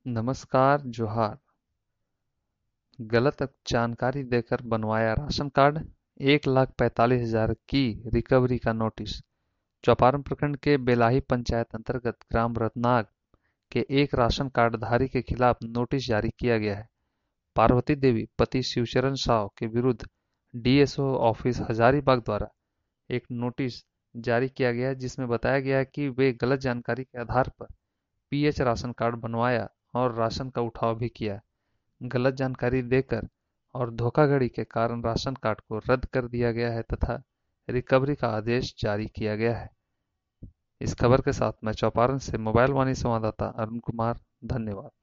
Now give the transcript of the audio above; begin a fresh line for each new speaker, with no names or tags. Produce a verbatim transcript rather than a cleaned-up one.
नमस्कार जोहार। गलत जानकारी देकर बनवाया राशन कार्ड, एक लाख पैंतालीस हजार की रिकवरी का नोटिस। चौपारण प्रखंड के बेलाही पंचायत अंतर्गत ग्राम रत्नाग के एक राशन कार्ड धारी के खिलाफ नोटिस जारी किया गया है। पार्वती देवी पति शिवचरण साव के विरुद्ध डीएसओ ऑफिस हजारीबाग द्वारा एक नोटिस जारी किया गया है, जिसमें बताया गया है कि वे गलत जानकारी के आधार पर पीएच राशन कार्ड बनवाया और राशन का उठाव भी किया। गलत जानकारी देकर और धोखाधड़ी के कारण राशन कार्ड को रद्द कर दिया गया है तथा रिकवरी का आदेश जारी किया गया है। इस खबर के साथ मैं चौपारण से मोबाइल वाणी संवाददाता अरुण कुमार, धन्यवाद।